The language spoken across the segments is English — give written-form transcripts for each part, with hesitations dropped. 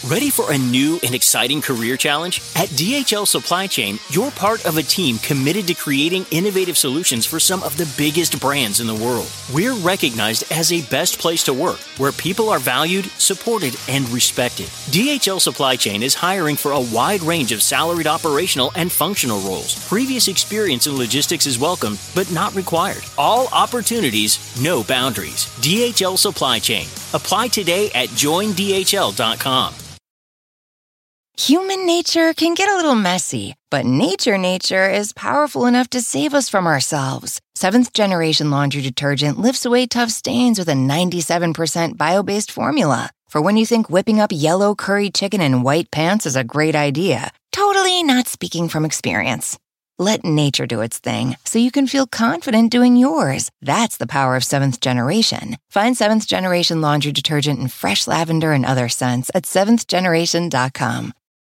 Ready for a new and exciting career challenge? At DHL Supply Chain, you're part of a team committed to creating innovative solutions for some of the biggest brands in the world. We're recognized as a best place to work, where people are valued, supported, and respected. DHL Supply Chain is hiring for a wide range of salaried operational and functional roles. Previous experience in logistics is welcome, but not required. All opportunities, no boundaries. DHL Supply Chain. Apply today at joindhl.com. Human nature can get a little messy, but nature is powerful enough to save us from ourselves. Seventh Generation Laundry Detergent lifts away tough stains with a 97% bio-based formula. For when you think whipping up yellow curry chicken in white pants is a great idea. Totally not speaking from experience. Let nature do its thing so you can feel confident doing yours. That's the power of Seventh Generation. Find Seventh Generation Laundry Detergent in fresh lavender and other scents at seventhgeneration.com.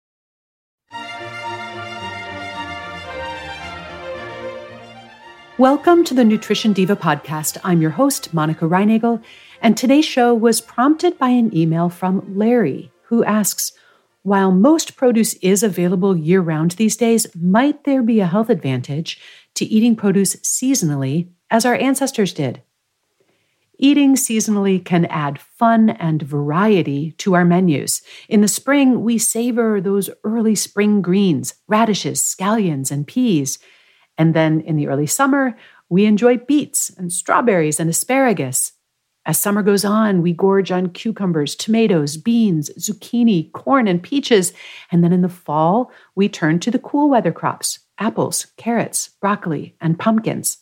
Welcome to the Nutrition Diva podcast. I'm your host, Monica Reinagel, and today's show was prompted by an email from Larry, who asks, while most produce is available year-round these days, might there be a health advantage to eating produce seasonally, as our ancestors did? Eating seasonally can add fun and variety to our menus. In the spring, we savor those early spring greens, radishes, scallions, and peas. And then in the early summer, we enjoy beets and strawberries and asparagus. As summer goes on, we gorge on cucumbers, tomatoes, beans, zucchini, corn, and peaches. And then in the fall, we turn to the cool weather crops, apples, carrots, broccoli, and pumpkins.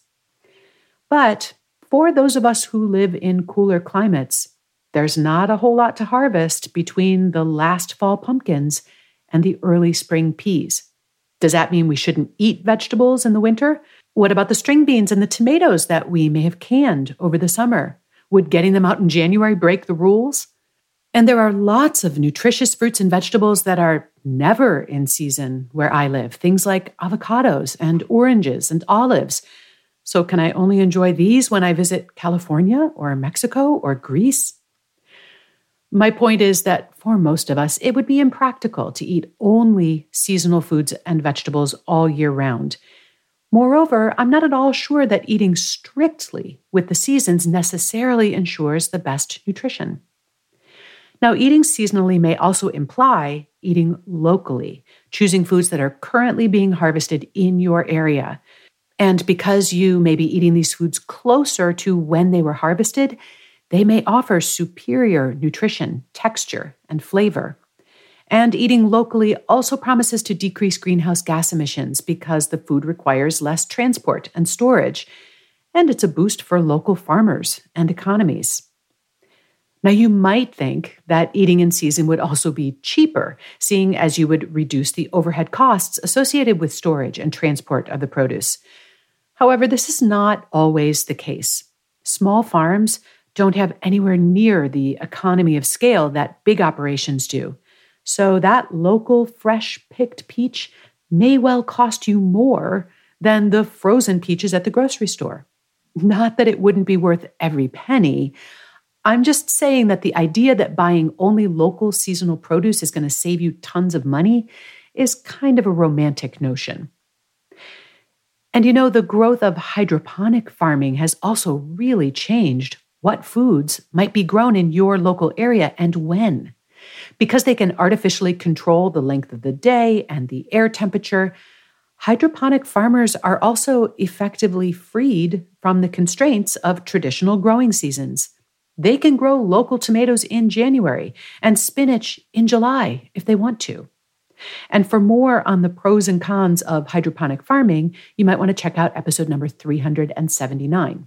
But for those of us who live in cooler climates, there's not a whole lot to harvest between the last fall pumpkins and the early spring peas. Does that mean we shouldn't eat vegetables in the winter? What about the string beans and the tomatoes that we may have canned over the summer? Would getting them out in January break the rules? And there are lots of nutritious fruits and vegetables that are never in season where I live. Things like avocados and oranges and olives. So can I only enjoy these when I visit California or Mexico or Greece? My point is that for most of us, it would be impractical to eat only seasonal foods and vegetables all year round. Moreover, I'm not at all sure that eating strictly with the seasons necessarily ensures the best nutrition. Now, eating seasonally may also imply eating locally, choosing foods that are currently being harvested in your area. And because you may be eating these foods closer to when they were harvested, they may offer superior nutrition, texture, and flavor. And eating locally also promises to decrease greenhouse gas emissions because the food requires less transport and storage. And it's a boost for local farmers and economies. Now, you might think that eating in season would also be cheaper, seeing as you would reduce the overhead costs associated with storage and transport of the produce. However, this is not always the case. Small farms don't have anywhere near the economy of scale that big operations do. So that local fresh-picked peach may well cost you more than the frozen peaches at the grocery store. Not that it wouldn't be worth every penny. I'm just saying that the idea that buying only local seasonal produce is going to save you tons of money is kind of a romantic notion. And you know, the growth of hydroponic farming has also really changed what foods might be grown in your local area and when. Because they can artificially control the length of the day and the air temperature, hydroponic farmers are also effectively freed from the constraints of traditional growing seasons. They can grow local tomatoes in January and spinach in July if they want to. And for more on the pros and cons of hydroponic farming, you might want to check out episode number 379.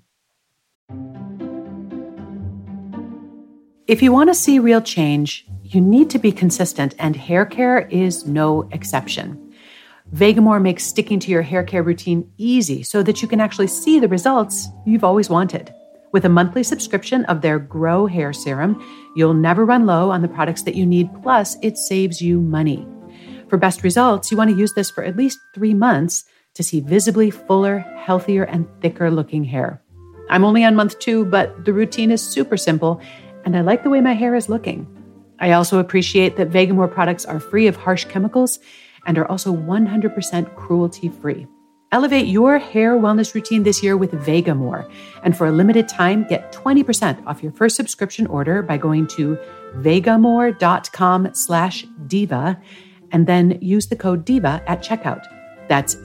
If you want to see real change, you need to be consistent, and hair care is no exception. Vegamour makes sticking to your hair care routine easy so that you can actually see the results you've always wanted. With a monthly subscription of their Grow Hair Serum, you'll never run low on the products that you need, plus it saves you money. For best results, you want to use this for at least 3 months to see visibly fuller, healthier, and thicker looking hair. I'm only on month 2, but the routine is super simple, and I like the way my hair is looking. I also appreciate that Vegamour products are free of harsh chemicals and are also 100% cruelty-free. Elevate your hair wellness routine this year with Vegamour. And for a limited time, get 20% off your first subscription order by going to vegamour.com/diva and then use the code DIVA at checkout. That's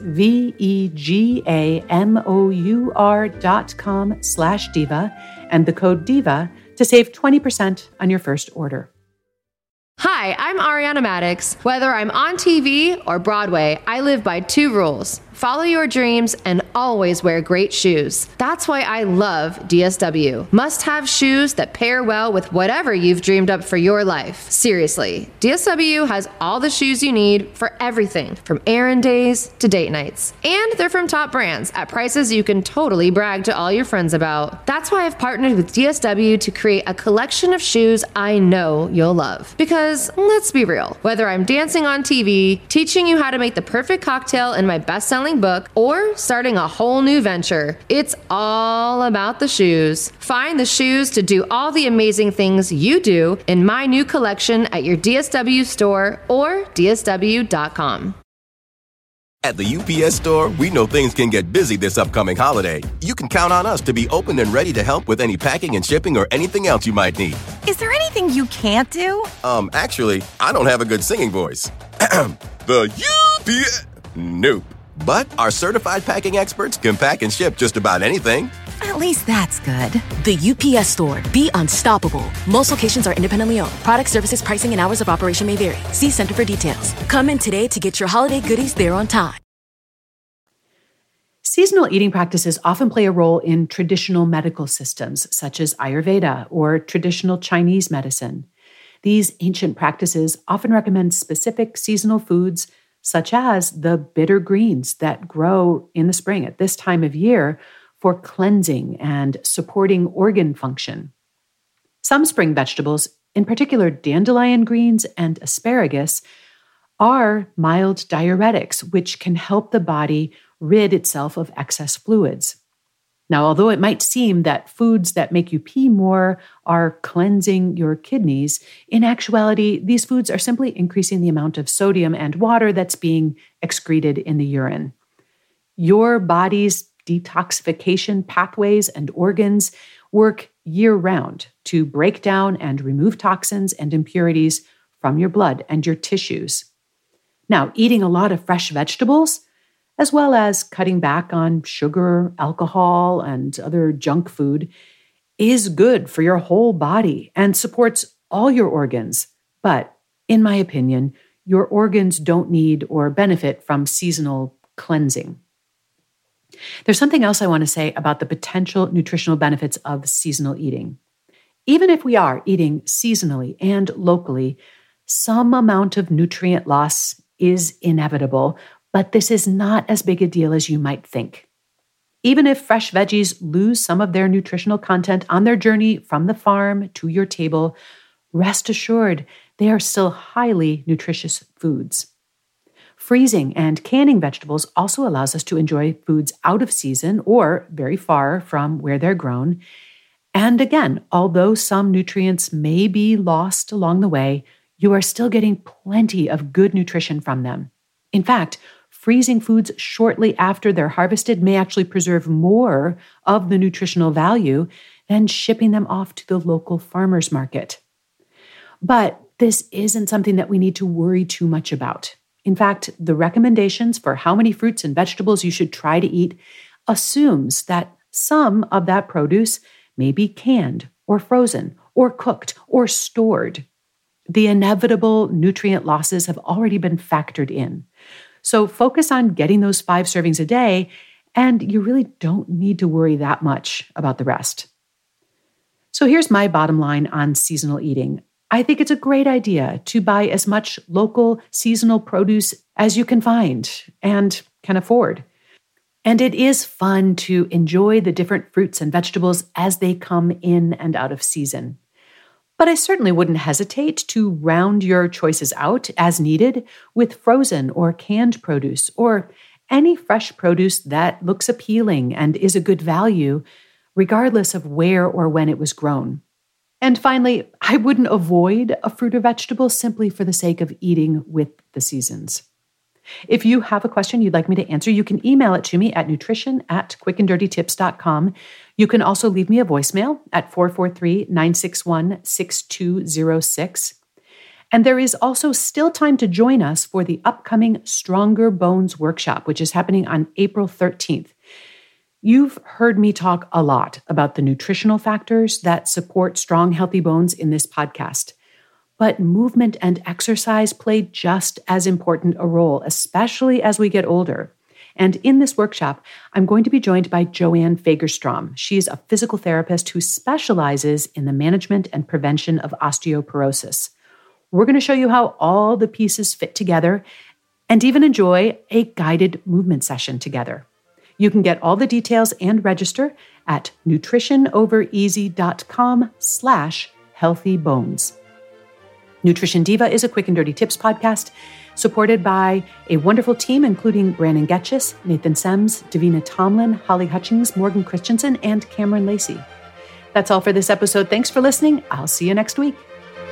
vegamour.com/diva and the code DIVA to save 20% on your first order. Hi, I'm Ariana Maddox. Whether I'm on TV or Broadway, I live by 2 rules. Follow your dreams and always wear great shoes. That's why I love DSW. Must-have shoes that pair well with whatever you've dreamed up for your life. Seriously, DSW has all the shoes you need for everything from errand days to date nights. And they're from top brands at prices you can totally brag to all your friends about. That's why I've partnered with DSW to create a collection of shoes I know you'll love. Because let's be real, whether I'm dancing on TV, teaching you how to make the perfect cocktail in my best-selling book, or starting a whole new venture, it's all about the shoes. Find the shoes to do all the amazing things you do in my new collection at your DSW store or dsw.com. At the UPS Store, we know things can get busy this upcoming holiday. You can count on us to be open and ready to help with any packing and shipping or anything else you might need. Is there anything you can't do? Actually, I don't have a good singing voice. The UPS... Nope. But our certified packing experts can pack and ship just about anything. At least that's good. The UPS Store. Be unstoppable. Most locations are independently owned. Product, services, pricing, and hours of operation may vary. See Center for details. Come in today to get your holiday goodies there on time. Seasonal eating practices often play a role in traditional medical systems, such as Ayurveda or traditional Chinese medicine. These ancient practices often recommend specific seasonal foods, such as the bitter greens that grow in the spring at this time of year for cleansing and supporting organ function. Some spring vegetables, in particular dandelion greens and asparagus, are mild diuretics, which can help the body rid itself of excess fluids. Now, although it might seem that foods that make you pee more are cleansing your kidneys, in actuality, these foods are simply increasing the amount of sodium and water that's being excreted in the urine. Your body's detoxification pathways and organs work year-round to break down and remove toxins and impurities from your blood and your tissues. Now, eating a lot of fresh vegetables, as well as cutting back on sugar, alcohol, and other junk food, is good for your whole body and supports all your organs. But, in my opinion, your organs don't need or benefit from seasonal cleansing. There's something else I want to say about the potential nutritional benefits of seasonal eating. Even if we are eating seasonally and locally, some amount of nutrient loss is inevitable, but this is not as big a deal as you might think. Even if fresh veggies lose some of their nutritional content on their journey from the farm to your table, rest assured they are still highly nutritious foods. Freezing and canning vegetables also allows us to enjoy foods out of season or very far from where they're grown. And again, although some nutrients may be lost along the way, you are still getting plenty of good nutrition from them. In fact, freezing foods shortly after they're harvested may actually preserve more of the nutritional value than shipping them off to the local farmer's market. But this isn't something that we need to worry too much about. In fact, the recommendations for how many fruits and vegetables you should try to eat assumes that some of that produce may be canned or frozen or cooked or stored. The inevitable nutrient losses have already been factored in. So focus on getting those 5 servings a day, and you really don't need to worry that much about the rest. So here's my bottom line on seasonal eating. I think it's a great idea to buy as much local seasonal produce as you can find and can afford. And it is fun to enjoy the different fruits and vegetables as they come in and out of season. But I certainly wouldn't hesitate to round your choices out as needed with frozen or canned produce or any fresh produce that looks appealing and is a good value, regardless of where or when it was grown. And finally, I wouldn't avoid a fruit or vegetable simply for the sake of eating with the seasons. If you have a question you'd like me to answer, you can email it to me at nutrition@quickanddirtytips.com. You can also leave me a voicemail at 443-961-6206. And there is also still time to join us for the upcoming Stronger Bones workshop, which is happening on April 13th. You've heard me talk a lot about the nutritional factors that support strong, healthy bones in this podcast. But movement and exercise play just as important a role, especially as we get older. And in this workshop, I'm going to be joined by Joanne Fagerstrom. She's a physical therapist who specializes in the management and prevention of osteoporosis. We're going to show you how all the pieces fit together and even enjoy a guided movement session together. You can get all the details and register at nutritionovereasy.com/healthybones. Nutrition Diva is a Quick and Dirty Tips podcast supported by a wonderful team, including Brandon Getchis, Nathan Sems, Davina Tomlin, Holly Hutchings, Morgan Christensen, and Cameron Lacey. That's all for this episode. Thanks for listening. I'll see you next week.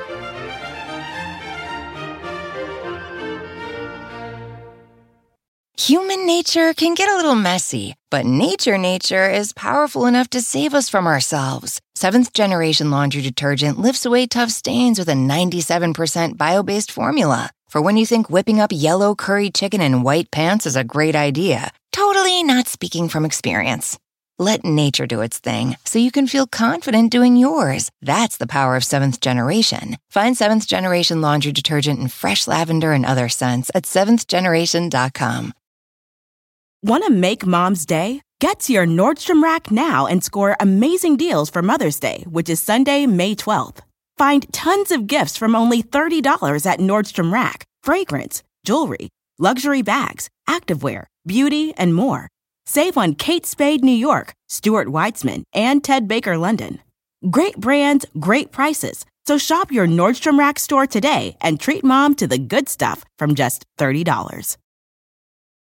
Human nature can get a little messy, but nature is powerful enough to save us from ourselves. Seventh Generation Laundry Detergent lifts away tough stains with a 97% bio-based formula. For when you think whipping up yellow curry chicken in white pants is a great idea. Totally not speaking from experience. Let nature do its thing so you can feel confident doing yours. That's the power of Seventh Generation. Find Seventh Generation Laundry Detergent in fresh lavender and other scents at seventhgeneration.com. Want to make Mom's day? Get to your Nordstrom Rack now and score amazing deals for Mother's Day, which is Sunday, May 12th. Find tons of gifts from only $30 at Nordstrom Rack. Fragrance, jewelry, luxury bags, activewear, beauty, and more. Save on Kate Spade New York, Stuart Weitzman, and Ted Baker London. Great brands, great prices. So shop your Nordstrom Rack store today and treat Mom to the good stuff from just $30.